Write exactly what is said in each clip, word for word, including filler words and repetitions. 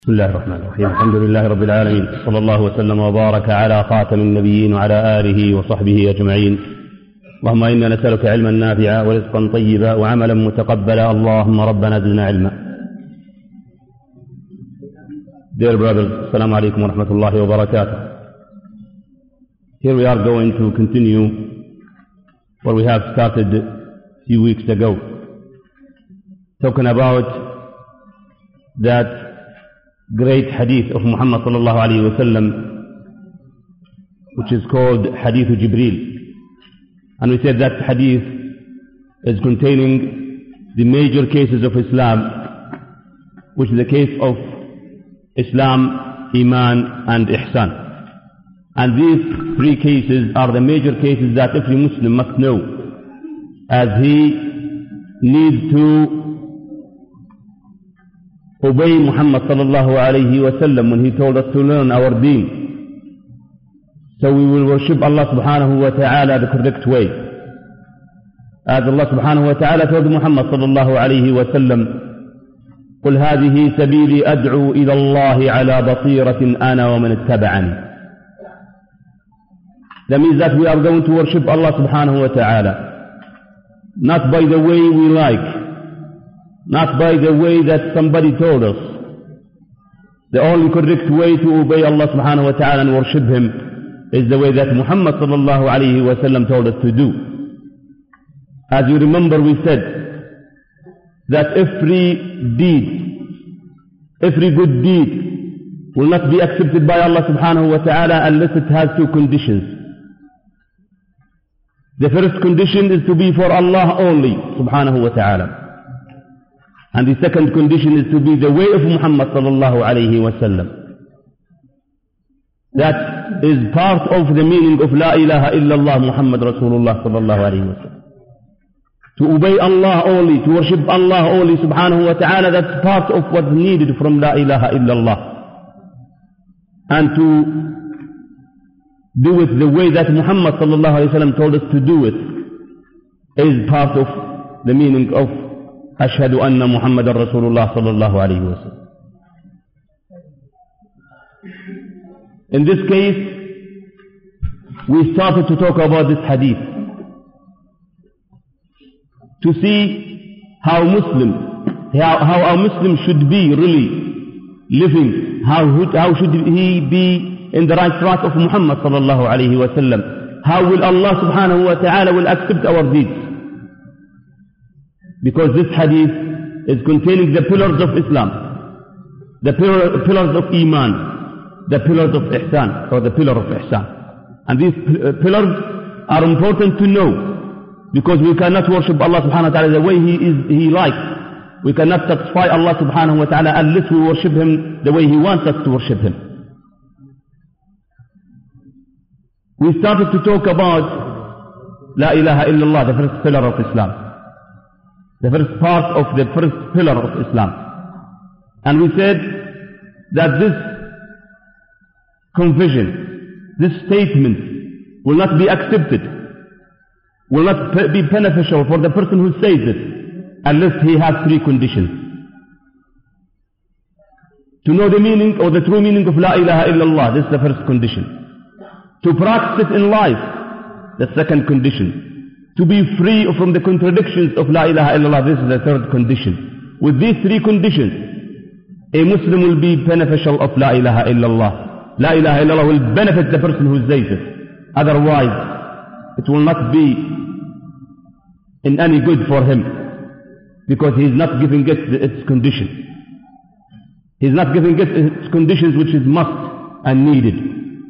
بسم الله الرحمن الرحيم. الحمد لله رب العالمين، صلى الله وسلم وبارك على خاتم النبيين وعلى آله وصحبه أجمعين. اللهم إنا نسألك علما نافعا ورزقا طيبا وعملا متقبلا. اللهم ربنا زدنا علما. Dear brothers, Assalamu alaikum wa rahmatullahi wa barakatuh. Here we are going to continue what we have started a few weeks ago, talking about that great hadith of Muhammad sallallahu alayhi wa sallam, which is called Hadith Jibreel. And we said that hadith is containing the major cases of Islam, which is the case of Islam, Iman and Ihsan. And these three cases are the major cases that every Muslim must know, as he needs to obey Muhammad sallallahu alayhi wa sallam when he told us to learn our deen, so we will worship Allah subhanahu wa ta'ala the correct way. As Allah subhanahu wa ta'ala told Muhammad sallallahu alayhi wa sallam, قل هذه سبيلي أدعو إلى الله على بصيرة أنا ومن اتبعني. That means that we are going to worship Allah subhanahu wa ta'ala not by the way we like, not by the way that somebody told us. The only correct way to obey Allah subhanahu wa ta'ala and worship Him is the way that Muhammad sallallahu alayhi wa sallam told us to do. As you remember, we said that every deed, every good deed will not be accepted by Allah subhanahu wa ta'ala unless it has two conditions. The first condition is to be for Allah only subhanahu wa ta'ala. And the second condition is to be the way of Muhammad sallallahu alayhi wa sallam. That is part of the meaning of La ilaha illallah Muhammad Rasulullah sallallahu alayhi wa sallam. To obey Allah only, to worship Allah only subhanahu wa ta'ala, that's part of what's needed from La ilaha illallah. And to do it the way that Muhammad sallallahu alayhi wa sallam told us to do it is part of the meaning of أشهد أن محمد رسول الله صلى الله عليه وسلم. In this case, we started to talk about this hadith to see how Muslim, how, how a Muslim should be really living, how, how should he be in the right track of Muhammad sallallahu alayhi wa sallam. How will Allah subhanahu wa ta'ala will accept our deeds? Because this hadith is containing the pillars of Islam, the pillar, pillars of Iman, the pillars of Ihsan, or the pillar of Ihsan. And these pillars are important to know, because we cannot worship Allah subhanahu wa ta'ala the way He is, He likes. We cannot satisfy Allah subhanahu wa ta'ala unless we worship Him the way He wants us to worship Him. We started to talk about La ilaha illallah, the first pillar of Islam, the first part of the first pillar of Islam. And we said that this confession, this statement will not be accepted, will not be beneficial for the person who says it unless he has three conditions. To know the meaning or the true meaning of La ilaha illallah, this is the first condition. To practice it in life, the second condition. To be free from the contradictions of La ilaha illallah, this is the third condition. With these three conditions, a Muslim will be beneficial of La ilaha illallah. La ilaha illallah will benefit the person who says it. Otherwise, it will not be in any good for him, because he is not giving it its condition. He is not giving it its conditions which is must and needed.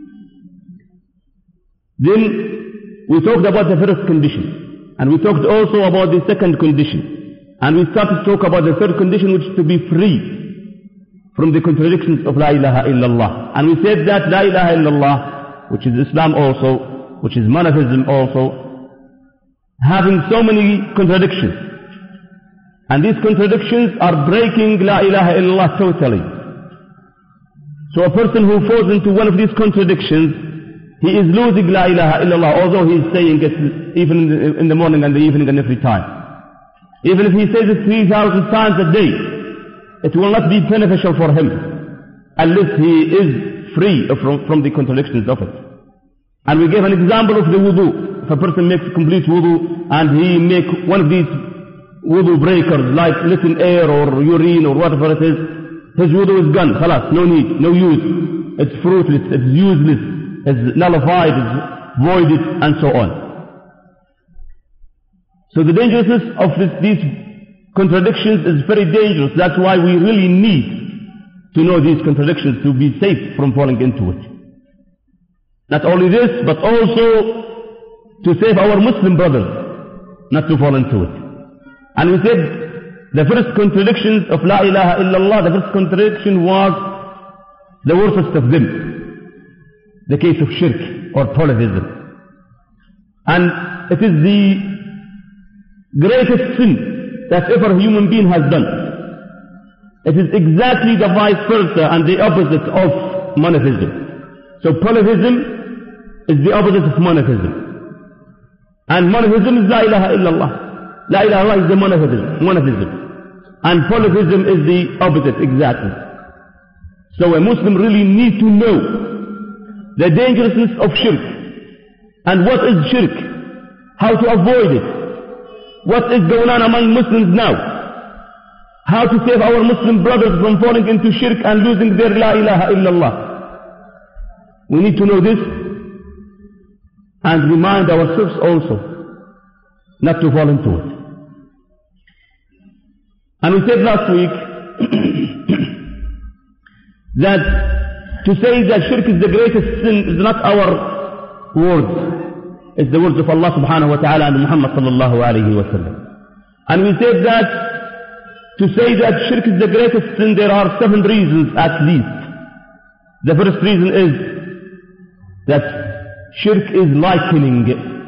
Then we talked about the first condition, and we talked also about the second condition, and we started to talk about the third condition, which is to be free from the contradictions of La ilaha illallah. And we said that La ilaha illallah, which is Islam also, which is monotheism also, having so many contradictions, and these contradictions are breaking La ilaha illallah totally. So a person who falls into one of these contradictions, he is losing La ilaha illallah, although he is saying it even in the, in the morning and the evening and every time. Even if he says it three thousand times a day, it will not be beneficial for him. unless he is free from, from the contradictions of it. And we gave an example of the wudu. If a person makes complete wudu and he make one of these wudu breakers like little air or urine or whatever it is, his wudu is gone. Khalas, no need, no use. It's fruitless, it's useless, it's nullified, it's voided, and so on. So the dangerousness of this, these contradictions is very dangerous. That's why we really need to know these contradictions to be safe from falling into it. Not only this, but also to save our Muslim brothers not to fall into it. And we said the first contradiction of La ilaha illallah, the first contradiction was the worst of them, the case of shirk or polytheism. And it is the greatest sin that ever a human being has done. It is exactly the vice versa and the opposite of monotheism. So polytheism is the opposite of monotheism. And monotheism is La ilaha illallah. La ilaha illallah is the monotheism. monotheism. And polytheism is the opposite exactly. So a Muslim really needs to know the dangerousness of shirk. And what is shirk? How to avoid it? What is going on among Muslims now? How to save our Muslim brothers from falling into shirk and losing their La ilaha illallah. We need to know this and remind ourselves also not to fall into it. And we said last week that to say that shirk is the greatest sin is not our words. It's the words of Allah subhanahu wa ta'ala and Muhammad sallallahu alayhi wa sallam. And we said that to say that shirk is the greatest sin, there are seven reasons at least. The first reason is that shirk is likening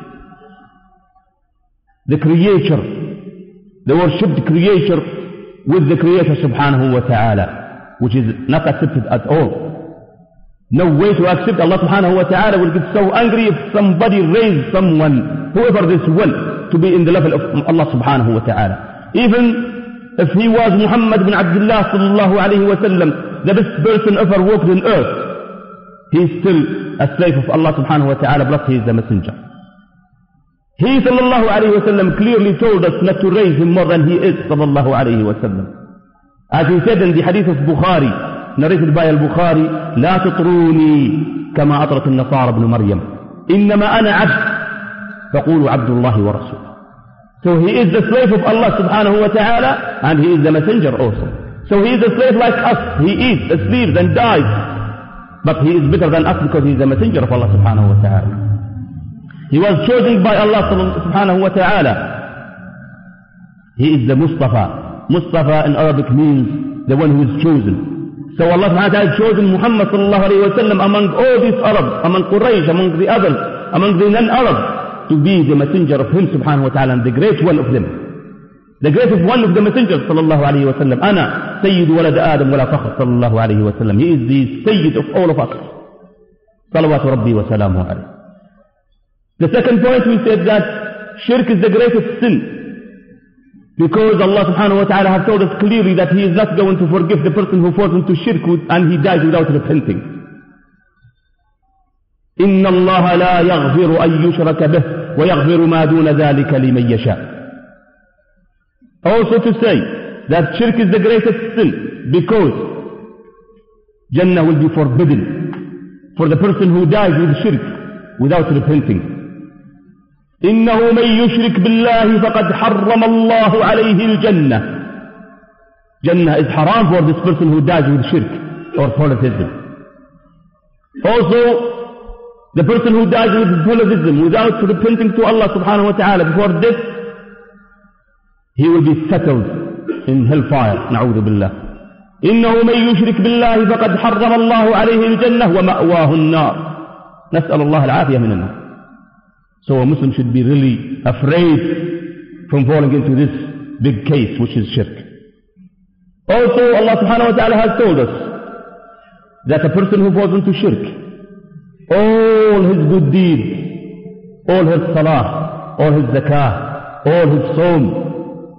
the creature, the worshipped creature, with the Creator subhanahu wa ta'ala, which is not accepted at all. No way to accept. Allah subhanahu wa ta'ala will get so angry if somebody raised someone, whoever this will, to be in the level of Allah subhanahu wa ta'ala. Even if he was Muhammad bin Abdullah sallallahu alayhi wa sallam, the best person ever walked on earth, he is still a slave of Allah subhanahu wa ta'ala, but he is the messenger. He sallallahu alayhi wa sallam clearly told us not to raise him more than he is sallallahu alayhi wa sallam. As he said in the hadith of Bukhari, narrated by al-Bukhari, لا تطروني كما أطرت النصارى ابن مريم إنما أنا عبد فقولوا عبد الله ورسوله. So he is the slave of Allah subhanahu wa ta'ala and he is the messenger also. So he is a slave like us. He eats, sleeps and dies. But he is better than us because he is the messenger of Allah subhanahu wa ta'ala. He was chosen by Allah subhanahu wa ta'ala. He is the Mustafa. Mustafa in Arabic means the one who is chosen. So Allah subhanahu wa ta'ala had chosen Muhammad sallallahu alayhi wa sallam among all these Arabs, among Quraysh, among the others, among the non-Arabs, to be the messenger of him subhanahu wa ta'ala and the great one of them. The greatest one of the messengers sallallahu alayhi wa sallam. Ana Sayyid walad Adam wala fakhr sallallahu alayhi wa sallam. He is the Sayyid of all of us. Salawatu Rabbi wa salamu alayhi. The second point we said that shirk is the greatest sin. Because Allah subhanahu wa ta'ala has told us clearly that He is not going to forgive the person who falls into shirk and he dies without repenting. إِنَّ اللَّهَ لَا يَغْفِرُ أَن يُشْرَكَ بِهِ وَيَغْفِرُ مَا دُونَ ذَلِكَ لِمَن يَشَاءُ. Also to say that shirk is the greatest sin because Jannah will be forbidden for the person who dies with shirk without repenting. إنه من يشرك بالله فقد حرم الله عليه الجنة. Jannah is haram for this person who dies with shirk or polytheism. Also, the person who dies with polytheism without repenting to Allah subhanahu wa ta'ala before death, he will be settled in hellfire. نعوذ بالله. إنه من يشرك بالله فقد حرم الله عليه الجنة ومأواه النار. نسأل الله العافية من النار. So a Muslim should be really afraid from falling into this big case, which is shirk. Also, Allah subhanahu wa ta'ala has told us that a person who falls into shirk, all his good deeds, all his salah, all his zakah, all his sawm,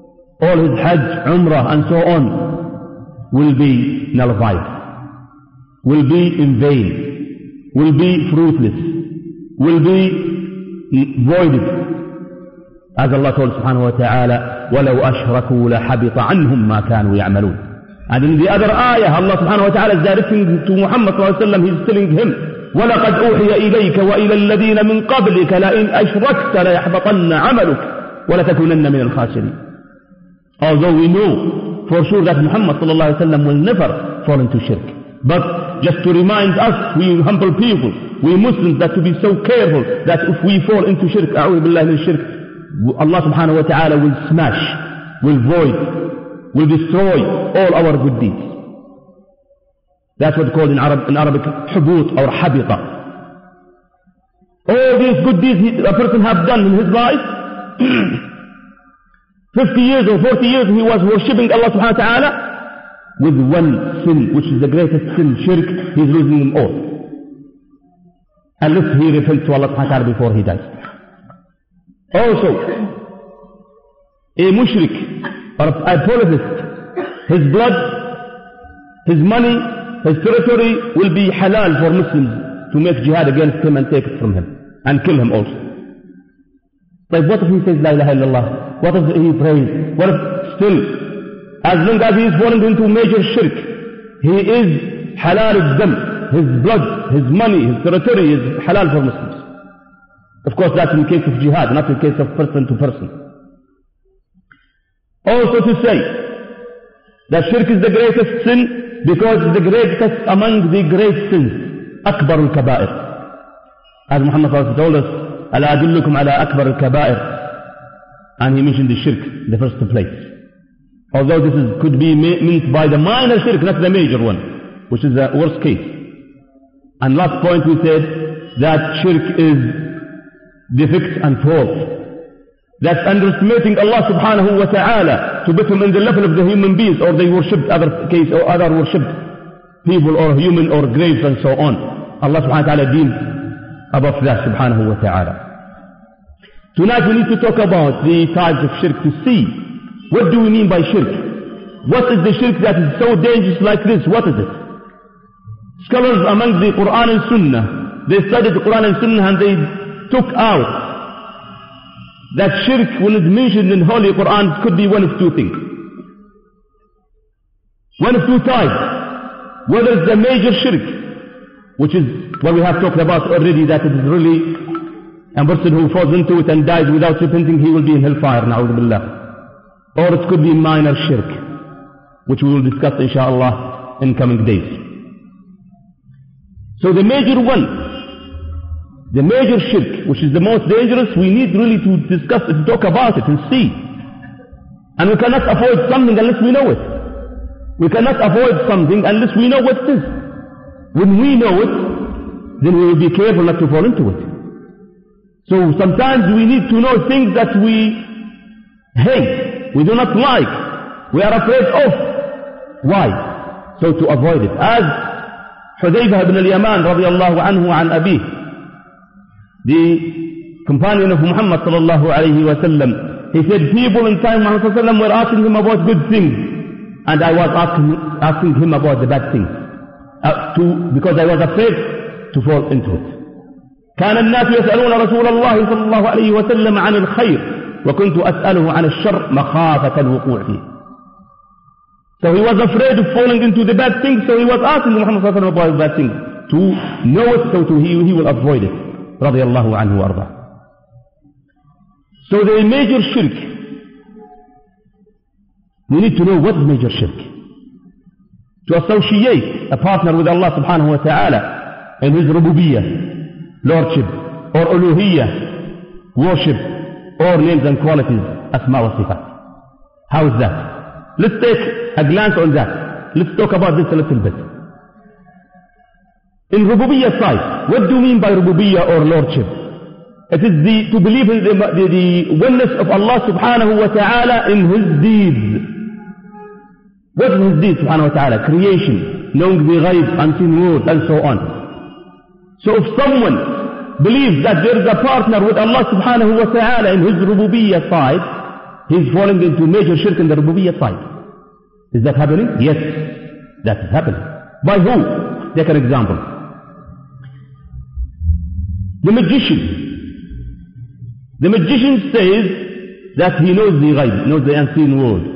all his hajj, umrah and so on will be nullified. will be in vain, will be fruitless, will be voided. As Allah told subhanahu wa ta'ala, وَلَوْ أَشْرَكُوا لَحَبِطَ عَنْهُمْ مَا كَانُوا يَعْمَلُونَ. And in the other ayah, Allah subhanahu wa ta'ala is directing to Muhammad sallallahu alayhi wa sallam, He's telling him, وَلَقَدْ أُوحِيَ إِلَيْكَ وَإِلَى الَّذِينَ مِنْ قَبْلِكَ لَإِنْ أَشْرَكْتَ لَيَحْبَطَنَّ عَمَلُكَ وَلَتَكُونَنَّ مِنَ الْخَاسِرِينَ. Although we know for sure that Muhammad sallallahu alayhi wa sallam will never fall into shirk. But just to remind us, we humble people, we Muslims, that to be so careful that if we fall into shirk, أعوذ بالله من الشرك, Allah subhanahu wa ta'ala will smash, will void, will destroy all our good deeds. That's what's called in, Arab, in Arabic hubut or habita. All these good deeds a person have done in his life, fifty years or forty years he was worshipping Allah subhanahu wa ta'ala, with one sin, which is the greatest sin, shirk, he's losing them all. Unless he repents to Allah subhanahu wa ta'ala before he dies. Also, a mushrik or a polytheist, his blood, his money, his territory will be halal for Muslims to make jihad against him and take it from him and kill him also. Like what if he says La ilaha illallah? What if he prays? What if still, as long as he is falling into major shirk, he is halal al-dam, his blood, his money, his territory is halal for Muslims. Of course, that's in case of jihad, not in case of person to person. Also to say that shirk is the greatest sin because it's the greatest among the great sins. Akbar al-kaba'ir. As Muhammad told us, Ala adullukum ala akbar al-kaba'ir. And he mentioned the shirk in the first place. Although this is, could be meant by the minor shirk, not the major one, which is the worst case. And last point we said that shirk is defect and fault. That's underestimating Allah subhanahu wa ta'ala to put him in the level of the human beings, or they worshipped other case or other worshipped people or human or graves and so on. Allah subhanahu wa ta'ala deemed above that subhanahu wa ta'ala. Tonight we need to talk about the types of shirk to see what do we mean by shirk. What is the shirk that is so dangerous like this? What is it? Scholars among the Quran and Sunnah, they studied the Quran and Sunnah and they took out that shirk, when it's mentioned in Holy Quran, could be one of two things. One of two types. Whether it's the major shirk, which is what we have talked about already, that it is really a person who falls into it and dies without repenting, he will be in hellfire, na'udhu billah. Or it could be minor shirk, which we will discuss inshallah in coming days. So the major one, the major shirk, which is the most dangerous, we need really to discuss it, to talk about it and see. And we cannot avoid something unless we know it. We cannot avoid something unless we know what it is. When we know it, then we will be careful not to fall into it. So sometimes we need to know things that we hate, we do not like, we are afraid of. Why? So to avoid it. As Hudayfah ibn al-Yaman radiallahu anhu an abih, the companion of Muhammad sallallahu alayhi wa sallam, he said people in time Muhammad sallallahu alayhi wa sallam were asking him about good things, and I was asking, asking him about the bad things, uh, to, because I was afraid to fall into it. كان الناس يسألون رسول الله صلى الله عليه وسلم عن الخير وكنت أسأله عن الشر مخافة الوقوع فيه. So he was afraid of falling into the bad things, so he was asking Muhammad sallallahu alayhi wa sallam about bad things, to know it, so to he, he will avoid it. رضي الله عنه وارضاه. So the major shirk, we need to know what is major shirk. To associate a partner with Allah subhanahu wa ta'ala in his rububiyyah, lordship, or uluhiyyah, worship, or names and qualities, asma wa sifat. How is that? Let's take a glance on that. Let's talk about this a little bit. In rububiyyah side, what do you mean by rububiyyah or lordship? It is the, to believe in the, the, the oneness of Allah subhanahu wa ta'ala in His deeds. What is His deeds subhanahu wa ta'ala? Creation, knowing the ghaib, unseen world, and so on. So if someone believes that there is a partner with Allah subhanahu wa ta'ala in His rububiyyah side, he is falling into major shirk in the rububiyyah side. Is that happening? Yes, that is happening. By who? Take an example. The magician. The magician says that he knows the ghaib, knows the unseen world.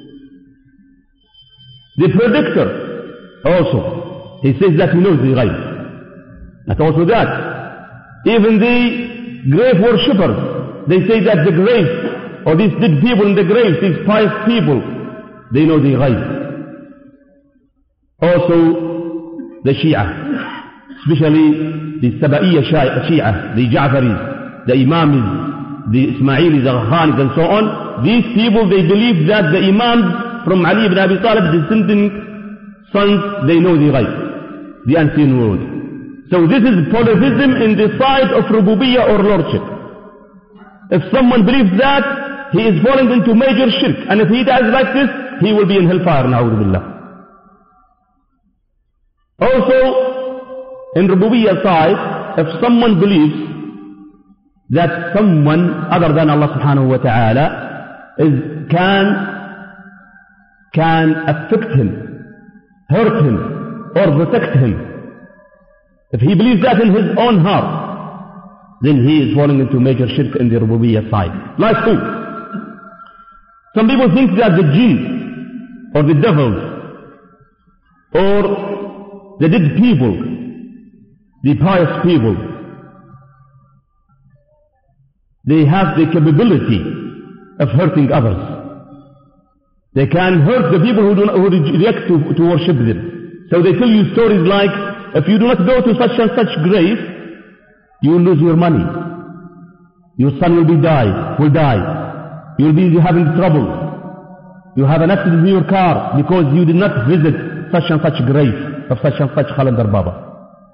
The predictor also, he says that he knows the ghaib. Not also that. Even the grave worshippers, they say that the grave, or these dead people in the grave, these pious people, they know the ghaib. Also, the Shia, especially the Sabaiya Shia, the Ja'faris, the Imamis, the Ismailis, the Ghanis, and so on. These people, they believe that the Imams from Ali ibn Abi Talib, descending sons, they know the ghaib, the unseen world. So this is polytheism in the side of rububiyyah or lordship. If someone believes that, he is falling into major shirk, and if he dies like this, he will be in hellfire, na'udhu billah. Also, in rububiyyah side, if someone believes that someone other than Allah subhanahu wa ta'ala is, can, can affect him, hurt him, or protect him, if he believes that in his own heart, then he is falling into major shirk in the rububiyyah side. Like who? Some people think that the jinn, or the devils, or the dead people, the pious people, they have the capability of hurting others. They can hurt the people who, do not, who reject to, to worship them. So they tell you stories like, if you do not go to such and such grave, you will lose your money. Your son will be die, will die. You will be having trouble. You have an accident in your car because you did not visit such and such grave of such and such Khalandar Baba.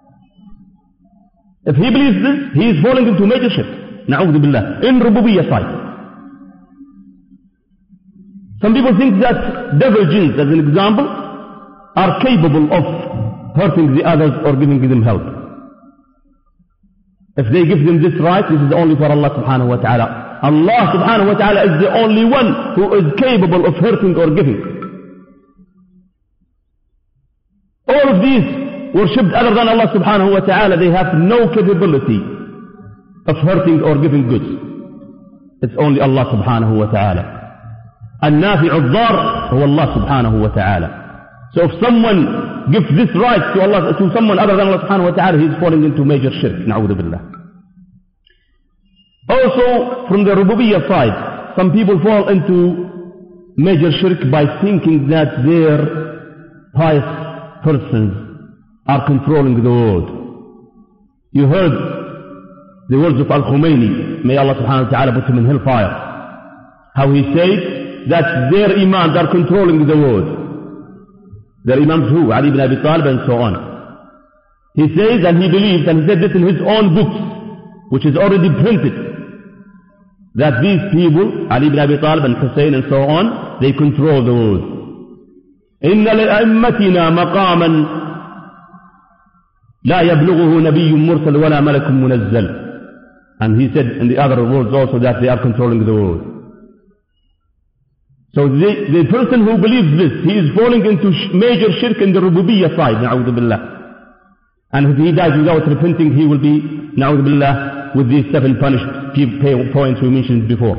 If he believes this, he is falling into major shirk. Na'udhu billah. In rububiyyah side. Some people think that devil jinns, as an example, are capable of hurting the others or giving them help. If they give them this right, this is only for Allah subhanahu wa ta'ala. Allah subhanahu wa ta'ala is the only one who is capable of hurting or giving. All of these worshipped other than Allah subhanahu wa ta'ala, they have no capability of hurting or giving goods. It's only Allah subhanahu wa ta'ala. النافع الضار هو الله سبحانه وتعالى. So if someone gives this right to Allah, to someone other than Allah subhanahu wa ta'ala, he is falling into major shirk. Na'udhu billah. Also, from the rububiyyah side, some people fall into major shirk by thinking that their pious persons are controlling the world. You heard the words of Al-Khumaini, may Allah subhanahu wa ta'ala put him in hellfire. How he said that their imams are controlling the world. Their imams who? Ali ibn Abi Talib and so on. He says, and he believes, and he said this in his own books, which is already printed, that these people, Ali ibn Abi Talib and Hussein and so on, they control the world. إِنَّ لِأَئِمَّتِنَا مَقَامًا لَا يَبْلُغُهُ نَبِيٌّ مُرْسَلٌ وَلَا مَلَكٌ مُنَزَّلٌ. And he said in the other words also that they are controlling the world. So the, the person who believes this, he is falling into sh major shirk in the rububiyyah side, na'udhu billah. And if he dies without repenting, he will be, na'udhu billah, with these seven punished points we mentioned before.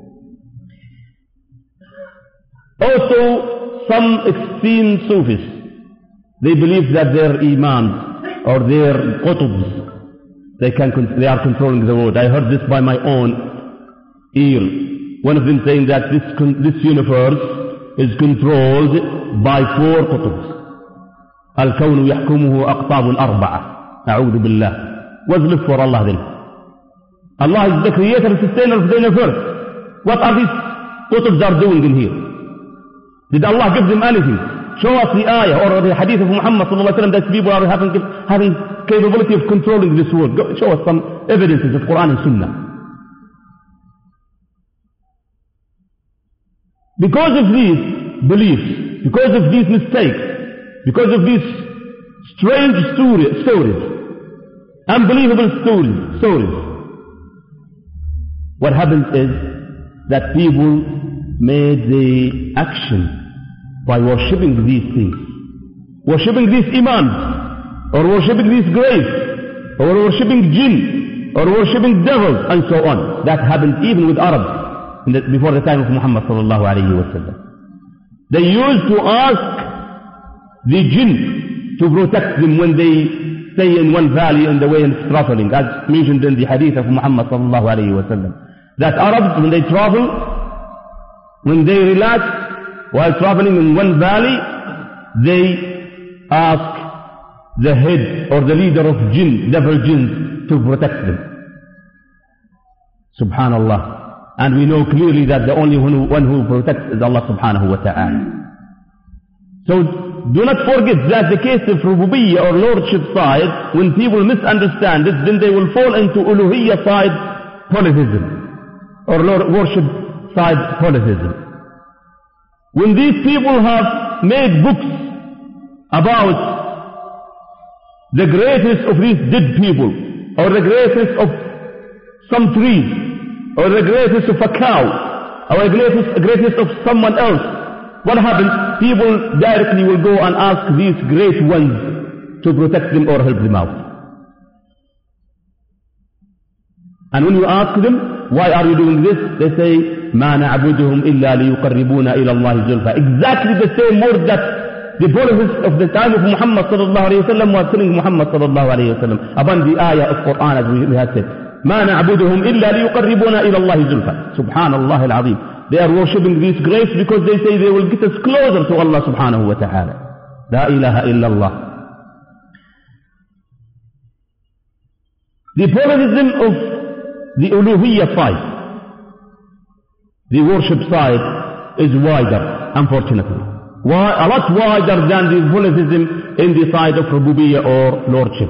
Also, some extreme Sufis, they believe that their imams or their qutubs, they, can, they are controlling the world. I heard this by my own ear. One of them saying that this, this universe is controlled by four qutubs. Al-Kawnu yahkumuhu aqtabun arba'a. A'udhu billah. What's left for Allah then? Allah is the creator and sustainer of the universe. What are these qutubs are doing in here? Did Allah give them anything? Show us the ayah or the hadith of Muhammad sallallahu alaihi wasallam that people are having, having capability of controlling this world. Go, show us some evidences of Quran and Sunnah. Because of these beliefs, because of these mistakes, because of these strange story, stories, unbelievable stories, stories, what happens is that people made the action by worshipping these things, worshipping these imams, or worshipping these graves, or worshipping jinn, or worshipping devils, and so on. That happened even with Arabs in the, before the time of Muhammad sallallahu alayhi wa sallam. They used to ask the jinn to protect them when they stay in one valley in the way it's traveling, as mentioned in the hadith of Muhammad sallallahu alayhi wa sallam. That Arabs, when they travel, when they relax while traveling in one valley, they ask the head or the leader of jinn, devil jinns, to protect them. Subhanallah. And we know clearly that the only one who, one who protects is Allah subhanahu wa ta'ala. So do not forget that the case of rububiyyah or lordship side, when people misunderstand it, then they will fall into uluhiyyah side polytheism, or Lord worship side polytheism. When these people have made books about the greatest of these dead people, or the greatest of some trees, or the greatest of a cow, or the greatest, greatest of someone else, what happens? People directly will go and ask these great ones to protect them or help them out. And when you ask them, why are you doing this? They say, مَا نَعْبُدُهُمْ إِلَّا لِيُقَرِّبُونَ إِلَى اللَّهِ زُلْفَى. Exactly the same word that the polytheists of the time of Muhammad sallallahu alayhi wa sallam were telling Muhammad sallallahu alayhi wa sallam upon the ayah of Quran, as we, we have said. مَا نَعْبُدُهُمْ إِلَّا لِيُقَرِّبُونَ إِلَى اللَّهِ زُلْفَى. Subhanallah al-Azim. They are worshipping these graves because they say they will get us closer to Allah subhanahu wa ta'ala. La ilaha illallah. The polytheism of the uluhiyyah side, the worship side, is wider, unfortunately. Why? A lot wider than the polytheism in the side of rububiyyah or lordship.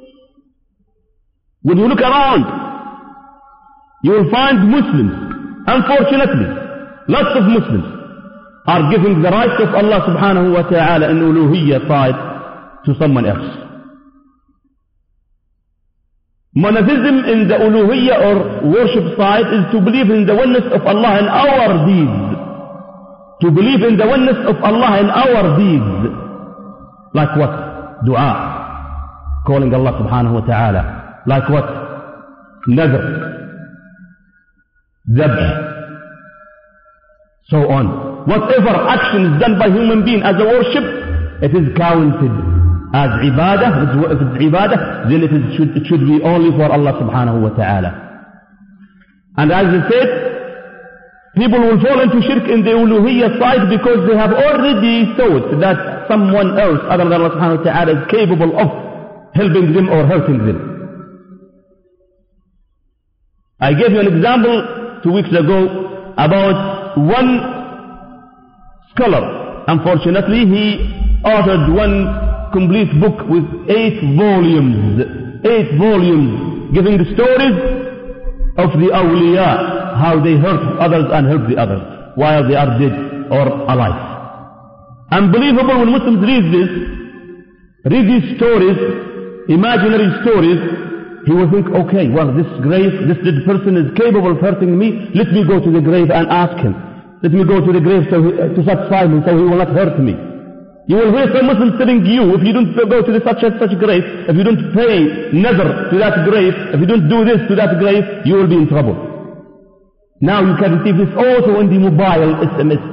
When you look around, you will find Muslims, unfortunately, lots of Muslims are giving the rights of Allah subhanahu wa ta'ala in uluhiyyah side to someone else. Monotheism in the uluhiyyah or worship side is to believe in the oneness of Allah in our deeds. To believe in the oneness of Allah in our deeds. Like what? Dua. Calling Allah subhanahu wa ta'ala. Like what? Nadr. Dhabh. So on. Whatever action is done by human being as a worship, it is counted as ibadah. If it's ibadah, then it, is, should, it should be only for Allah subhanahu wa ta'ala. And as I said, people will fall into shirk in the uluhiyyah side because they have already thought that someone else other than Allah subhanahu wa ta'ala is capable of helping them or hurting them. I gave you an example two weeks ago about one scholar. Unfortunately, he authored one complete book with eight volumes, eight volumes giving the stories of the awliya, how they hurt others and help the others while they are dead or alive. Unbelievable. When Muslims read this, read these stories, imaginary stories, he will think, okay, well, this grave, this dead person is capable of hurting me, let me go to the grave and ask him. Let me go to the grave so he, to satisfy him so he will not hurt me. You will hear some Muslims telling you, if you don't go to the such and such grave, if you don't pay nazar to that grave, if you don't do this to that grave, you will be in trouble. Now you can receive this also in the mobile S M S.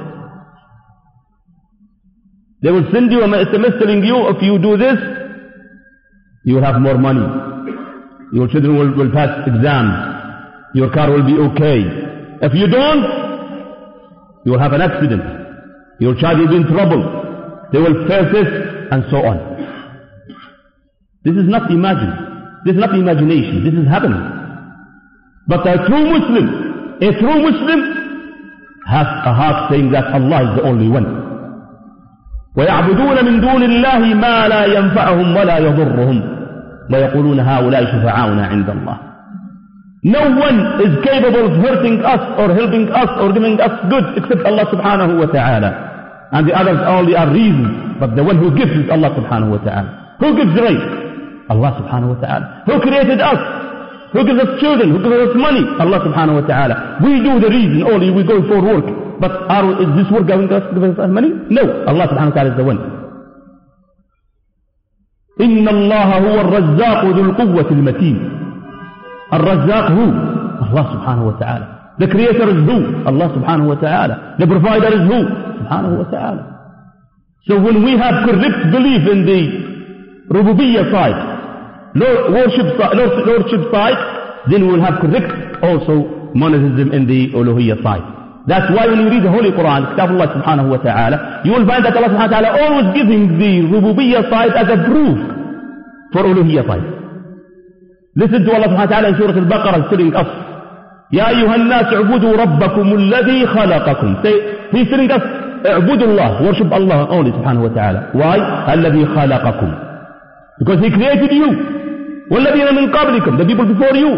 They will send you an S M S telling you, if you do this, you will have more money. Your children will, will pass exams. Your car will be okay. If you don't, you will have an accident. Your child will be in trouble. They will face this, and so on. This is not imagined. This is not imagination. This is happening. But a true Muslim, a true Muslim has a heart saying that Allah is the only one. وَيَعْبُدُونَ مِن دُونِ اللَّهِ مَا لَا يَنْفَعُهُمْ وَلَا يَضُرُّهُمْ وَيَقُولُونَ هَؤُلَاءِ شُفَعَاؤُنَا عِندَ اللَّهِ. No one is capable of hurting us or helping us or giving us good except Allah subhanahu wa ta'ala. And the others only are reasons, but the one who gives is Allah subhanahu wa ta'ala. Who gives rain? Allah subhanahu wa ta'ala. Who created us? Who gives us children? Who gives us money? Allah subhanahu wa ta'ala. We do the reason only, we go for work. But are, is this work giving us, giving us money? No. Allah subhanahu wa ta'ala is the one. إن الله هو الرزاق ذو القوة المتين. الرزاق who? Allah subhanahu wa ta'ala. The creator is who? Allah subhanahu wa ta'ala. The provider is who? Subhanahu wa ta'ala. So when we have correct belief in the rububiyyah side, Lord, worship, Lord, lordship side, then we will have correct also monotheism in the uluhiyyah side. That's why when you read the Holy Quran, Kitabullah subhanahu wa ta'ala, you will find that Allah subhanahu wa ta'ala always giving the rububiyyah side as a proof for uluhiyyah side. Listen to Allah subhanahu wa ta'ala in Surah Al-Baqarah telling us, يا أيها الناس اعبدوا ربكم الذي خلقكم. Say, he's telling us, اعبدوا الله, worship Allah only subhanahu wa ta'ala. Why? الذي خلقكم. Because he created you. والذين من قبلكم, the people before you.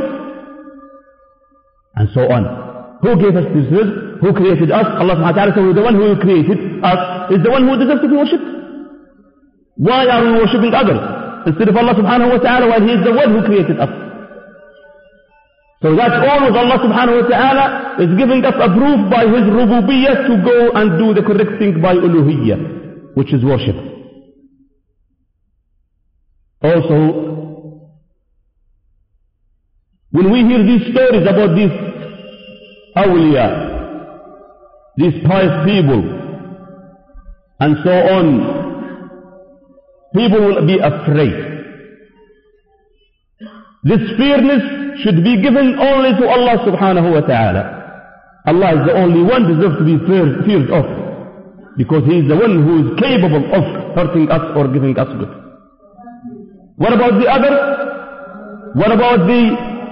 And so on. Who gave us this rizq? Who created us? Allah subhanahu wa ta'ala. So the one who created us is the one who deserves to be worshipped. Why are we worshipping others instead of Allah subhanahu wa ta'ala while he is the one who created us? So that's always Allah subhanahu wa ta'ala is giving us a proof by his rububiyyah to go and do the correct thing by uluhiyyah, which is worship. Also, when we hear these stories about these awliya, these pious people, and so on, people will be afraid. This fearness should be given only to Allah subhanahu wa ta'ala. Allah is the only one deserves to be feared, feared of, because he is the one who is capable of hurting us or giving us good. What about the other? What about the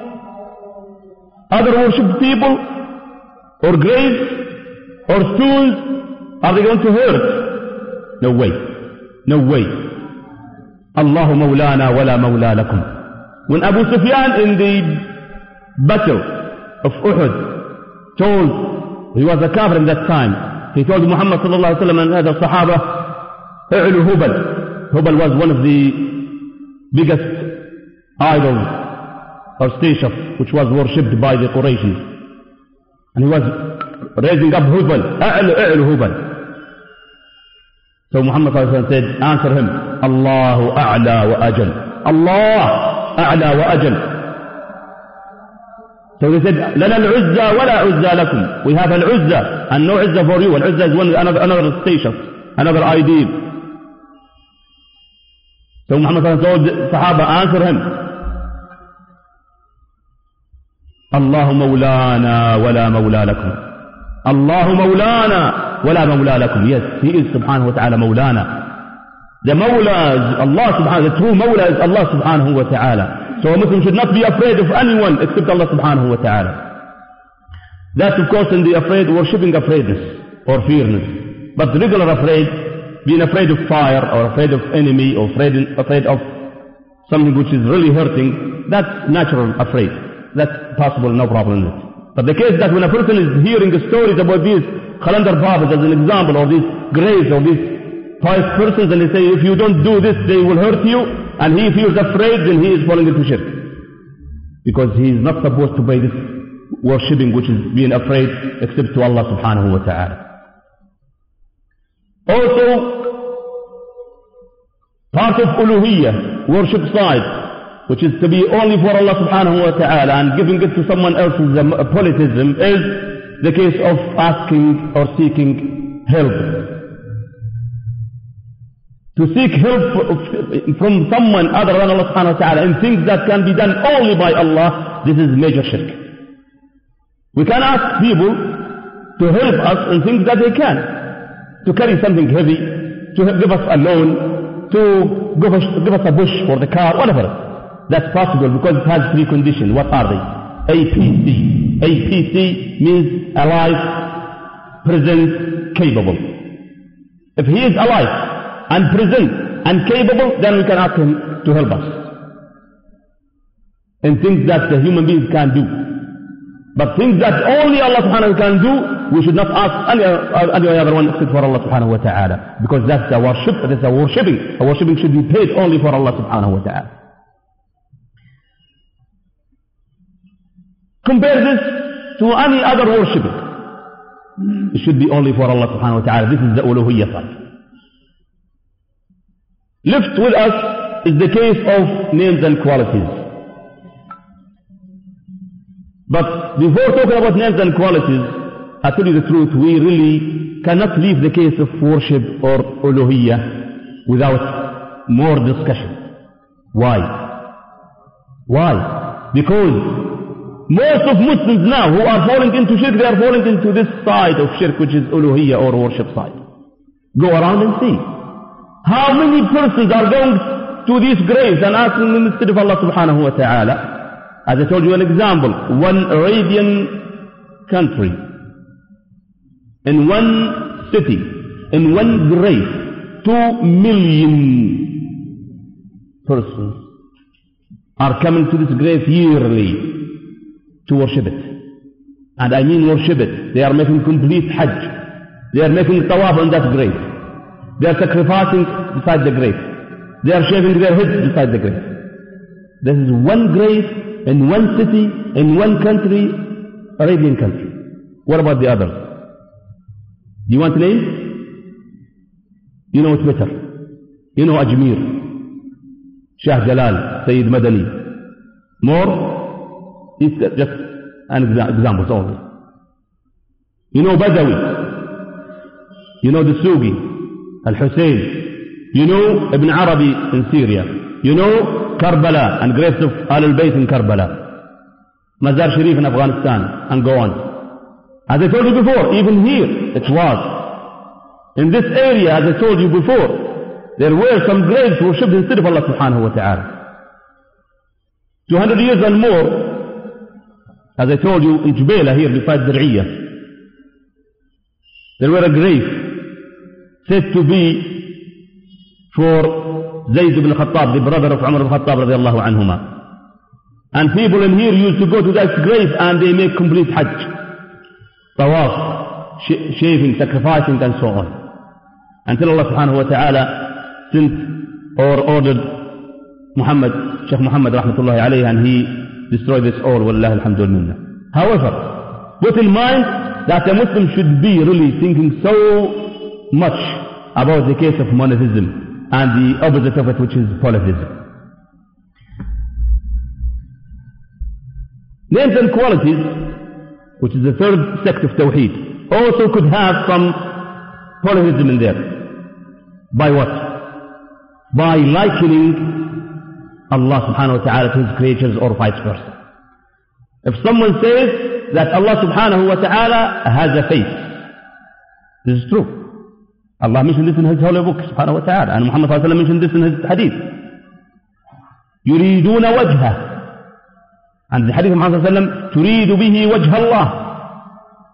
other worshipped people or graves or stools? Are they going to hurt? No way. No way. Allahu mawlana wa la mawla lakum. When Abu Sufyan in the battle of Uhud told, he was a kafir in that time, he told Muhammad sallallahu alayhi wa sallam and other Sahaba, I'lu Hubal. Hubal was one of the biggest idols or statues which was worshipped by the Qurayshis. And he was raising up Hubal, I'lu, I'lu Hubal. So Muhammad sallallahu alayhi wa sallam said, answer him, Allahu a'la wa ajal. Allah أعلى وأجل. So they said, لنا العزة ولا عزة لكم. We have al-Uzza and no Uzza for you. Al-Uzza is one, another, another station, another ideal. So Muhammad told the Sahaba, answer him. الله مولانا ولا مولى لكم. الله مولانا ولا مولى لكم. Yes, he is subhanahu wa ta'ala مولانا. The Mawla is Allah subhanahu, the true Mawla is Allah subhanahu wa ta'ala. So a Muslim should not be afraid of anyone except Allah subhanahu wa ta'ala. That's of course in the afraid, worshipping afraidness or fearness. But the regular afraid, being afraid of fire or afraid of enemy or afraid, afraid of something which is really hurting, that's natural afraid. That's possible, no problem in it. But the case that when a person is hearing the stories about these calendar prophets as an example, or these graves or these pious persons, and they say, if you don't do this, they will hurt you, and he feels afraid, then he is falling into shirk. Because he is not supposed to pay this worshipping which is being afraid except to Allah subhanahu wa ta'ala. Also, part of uluhiyyah, worship side, which is to be only for Allah subhanahu wa ta'ala and giving it to someone else's um, polytheism, is the case of asking or seeking help. To seek help from someone other than Allah subhanahu wa ta'ala in things that can be done only by Allah, this is major shirk. We can ask people to help us in things that they can. To carry something heavy, to give us a loan, to give us, give us a bush for the car, whatever. That's possible because it has three conditions. What are they? A P C. A P C means alive, present, capable. If he is alive and present and capable, then we can ask him to help us in things that the human beings can do. But things that only Allah subhanahu wa ta'ala can do, we should not ask any, uh, any other one except for Allah subhanahu wa ta'ala, because that's our worship, that's our worshipping. Our worshipping should be paid only for Allah subhanahu wa ta'ala. Compare this to any other worshipping. It should be only for Allah subhanahu wa ta'ala. This is the uluhiyyah side. Lift with us is the case of names and qualities. But before talking about names and qualities, I tell you the truth, we really cannot leave the case of worship or uluhiyyah without more discussion. Why? Why? Because most of Muslims now who are falling into shirk, they are falling into this side of shirk, which is uluhiyyah or worship side. Go around and see. How many persons are going to these graves and asking them instead of Allah subhanahu wa ta'ala? As I told you an example, one Arabian country, in one city, in one grave, two million persons are coming to this grave yearly to worship it. And I mean worship it. They are making complete hajj. They are making tawaf on that grave. They are sacrificing beside the grave. They are shaving their heads beside the grave. This is one grave in one city, in one country, Arabian country. What about the others? Do you want names? You know it better. You know Ajmer, Shah Jalal, Sayyid Madani. More? It's just an example only. You know Badawi. You know the Sugi, Al-Hussein. You know Ibn Arabi in Syria. You know Karbala and graves of Al-Bayt in Karbala. Mazar Sharif in Afghanistan, and go on. As I told you before, even here it was. In this area, as I told you before, there were some graves worshipped instead of Allah subhanahu wa ta'ala. two hundred years and more, as I told you, in Jubaila here beside Dir'iyah, there were a grave said to be for Zayd ibn Khattab, the brother of Umar ibn Khattab radiallahu anhuma. And people in here used to go to that grave and they make complete hajj, tawaf, sh shaving, sacrificing and so on. Until Allah subhanahu wa ta'ala sent or ordered Muhammad, Shaykh Muhammad rahmatullahi alayhi, and he destroyed this all, wallahi alhamdulillah. However, put in mind that a Muslim should be really thinking so much about the case of monotheism and the opposite of it, which is polytheism. Names and qualities, which is the third sect of Tawheed, also could have some polytheism in there. By what? By likening Allah subhanahu wa ta'ala to his creatures or vice versa. If someone says that Allah subhanahu wa ta'ala has a face, this is true. Allah mentioned this in his holy book subhanahu wa ta'ala, and Muhammad sallallahu alayhi wa sallam mentioned this in his hadith. يريدون وجهه, and the hadith of Muhammad sallallahu alayhi wa sallam, تريد به وجه Allah.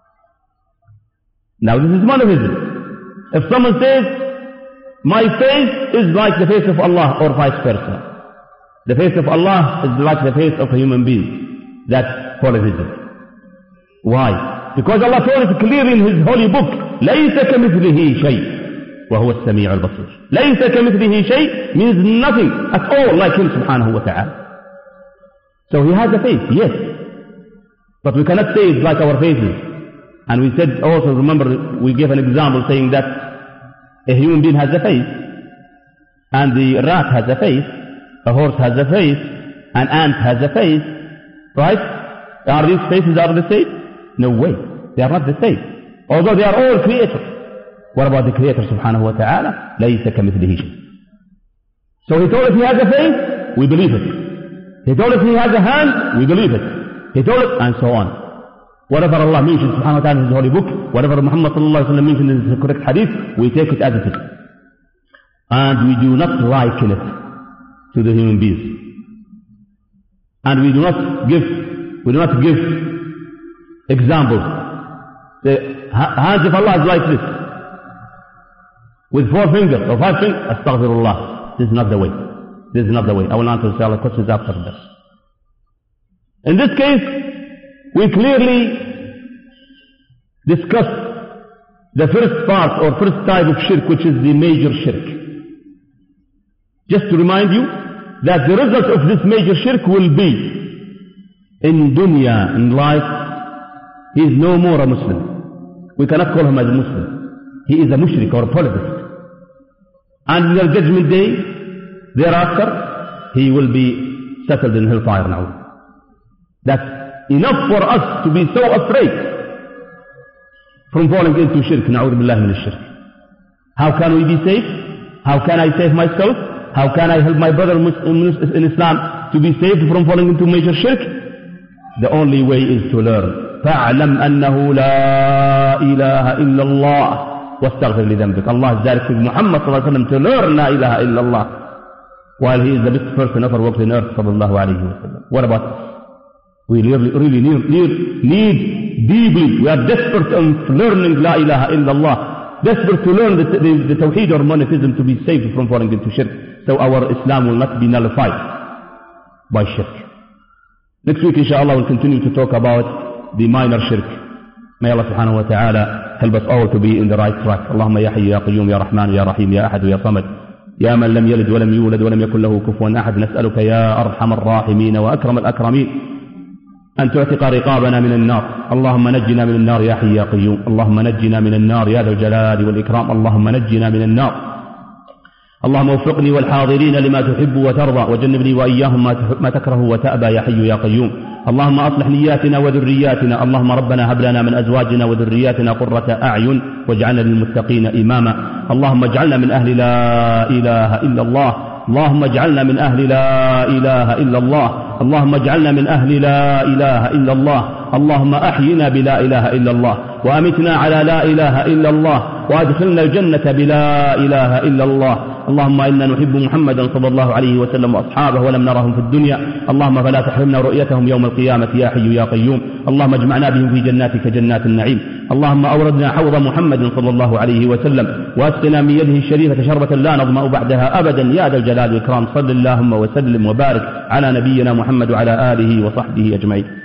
Now this is monotheism. If someone says, my face is like the face of Allah, or vice versa, the face of Allah is like the face of a human being, that's polytheism. Why? Because Allah told us clearly in his holy book, ليس كمثله شيء وهو السميع البصير. ليس كمثله شيء means nothing at all like him subhanahu wa ta'ala. So he has a face, yes. But we cannot say it's like our faces. And we said also, remember, we gave an example saying that a human being has a face, and the rat has a face, a horse has a face, an ant has a face, right? Are these faces are the same? No way. They are not the same. Although they are all creators. What about the Creator subhanahu wa ta'ala? لَيْسَ كَمِثْلِهِ شَيْءٍ. So he told us he has a face, we believe it. He told us he has a hand, we believe it. He told us, and so on. Whatever Allah mentions subhanahu wa ta'ala in his holy book, whatever Muhammad sallallahu alayhi wa sallam mentioned in his correct hadith, we take it as it is. And we do not liken it to the human beings. And we do not give, we do not give examples. The hands of Allah is like this, with four fingers or five fingers. Astaghfirullah. This is not the way. This is not the way. I will answer inshallah questions after this. In this case, we clearly discussed the first part or first type of shirk, which is the major shirk. Just to remind you that the result of this major shirk will be in dunya, in life, he is no more a Muslim. We cannot call him as a Muslim. He is a mushrik or a polytheist. And in the judgment day, thereafter he will be settled in hellfire now. That's enough for us to be so afraid from falling into shirk. Na'udhu billahi min ash-shirk. How can we be safe? How can I save myself? How can I help my brother in Islam to be saved from falling into major shirk? The only way is to learn. فَاعْلَمْ أَنَّهُ لَا إِلَهَ إِلَّا اللَّهِ وَاسْتَغْفِرْ لِذَنْبِكَ. Allah is directing Muhammad sallallahu alayhi wa sallam to learn La ilaha illallah while he is the best person ever walked in earth sallallahu alayhi wa sallam. What about us? We really, really need, need, need deeply, we are desperate on learning La ilaha illallah, desperate to learn the, the, the Tawheed or monotheism to be saved from falling into shirk. So our Islam will not be nullified by shirk. Next week inshallah we'll continue to talk about the minor shirk. May Allah subhanahu wa ta'ala help us all to be in the right track. Allahumma ya hayy ya qayyum ya rahman ya rahim ya ahad ya samad ya man lam yalid wa lam yulad wa lam yakul lahu kufuwan ahad. Nas'aluka ya arhamar rahimin wa akram al-akramin أن تعتق رقابنا من النار. اللهم نجنا من النار يا حي يا قيوم. اللهم نجنا من النار يا ذا الجلال والإكرام. اللهم نجنا من النار. اللهم وفقني والحاضرين لما تحب وترضى وجنبني وإياهم ما تكره وتأبى يا حي يا قيوم. اللهم أصلح نياتنا وذرياتنا. اللهم ربنا هب لنا من أزواجنا وذرياتنا قرة أعين واجعلنا للمتقين إماما. اللهم اجعلنا من أهل لا إله إلا الله. اللهم اجعلنا من أهل لا إله إلا الله. اللهم اجعلنا من أهل لا إله إلا الله. اللهم أحينا بلا إله إلا الله وأمتنا على لا إله إلا الله وأدخلنا الجنة بلا إله إلا الله. اللهم إنا نحب محمدا صلى الله عليه وسلم وأصحابه ولم نرهم في الدنيا. اللهم فلا تحرمنا رؤيتهم يوم القيامة يا حي يا قيوم. اللهم اجمعنا بهم في جناتك جنات النعيم. اللهم أوردنا حوض محمد صلى الله عليه وسلم واسقنا من يده الشريفة شربة لا نظمأ بعدها أبدا يا ذا الجلال والإكرام. صل اللهم وسلم وبارك على نبينا محمد وعلى آله وصحبه أجمعين.